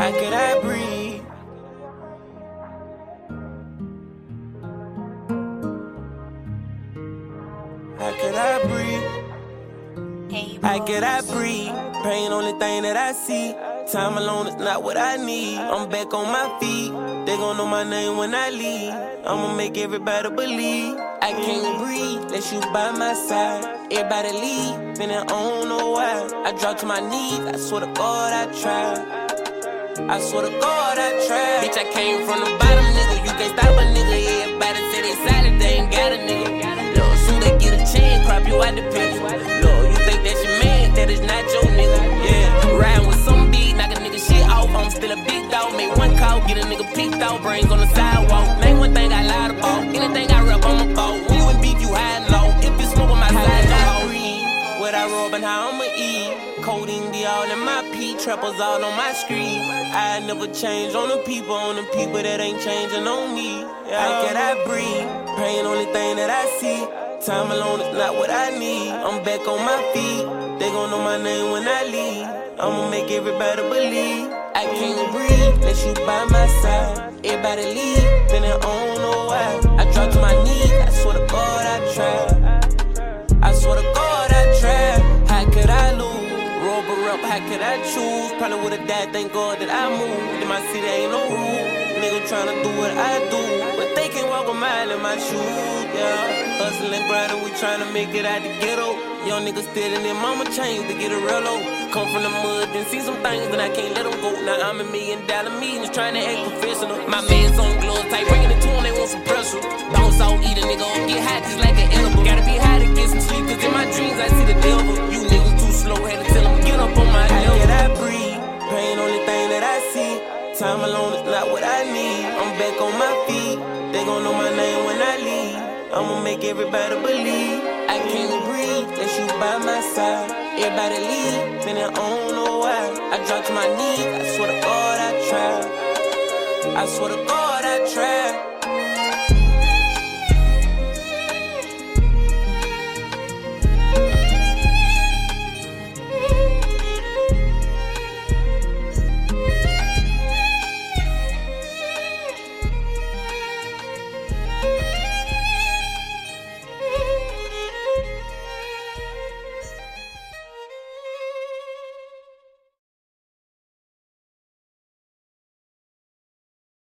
How could I breathe? How could I breathe? How could I breathe? Pain only thing that I see. Time alone is not what I need. I'm back on my feet. They gon' know my name when I leave. I'ma make everybody believe. I can't breathe unless you by my side. Everybody leave, and I don't know why. I drop to my knees, I swear to God I tried. I swear to God I tried. Bitch, I came from the bottom, nigga. You can't stop a nigga. Everybody say they solid, they ain't got a nigga. Look, soon they get a chain, crop you out the picture. Look, you think that's your man, that is not your nigga. Yeah, riding with some big, knock a nigga shit off. I'm still a big dog, make one call, get a nigga peeked out, brains on the sidewalk. Name one thing I lied about, anything I rap, I'm about. When you in beef, you high and low. If you smoke on my side, don't breathe. What I rob and how I'ma eat. Codeine be all in my pee, trappers all on my screen. I never change on the people that ain't changing on me. Yeah. How can I breathe? Pain only thing that I see. Time alone is not what I need. I'm back on my feet. They gon' know my name when I leave. I'ma make everybody believe. I can't breathe unless you by my side. Everybody leave, then I don't know why. I drop to my knees, I swear to God I tried. I swear to God I tried. How could I lose? Rober up, how could I choose? Probably would've died, thank God that I moved. In my city ain't no rule. Nigga tryna do what I do, but they can't walk a mile in my shoes, yeah. Hustling, grinding, we tryna make it out the ghetto. Young niggas still in their mama chains to get a real low. Come from the mud and see some things and I can't let them go. Now I'm $1 million meetings trying to act professional. My man's on gloves tight, bringing it to him, they want some pressure. Bounce out, eat a nigga up, get hot just like an edible. Gotta be high to get some sleep, cause in my dreams I see the devil. You niggas too slow, had to tell them get up on my level. How can I breathe? Pain only thing that I see. Time alone is not what I need. I'm back on my feet. They gon' know my name when I leave. I'ma make everybody believe. I can't breathe unless you by my side. Everybody leave, then I don't know why. I drop to my knees, I swear to God I tried. I swear to God I tried.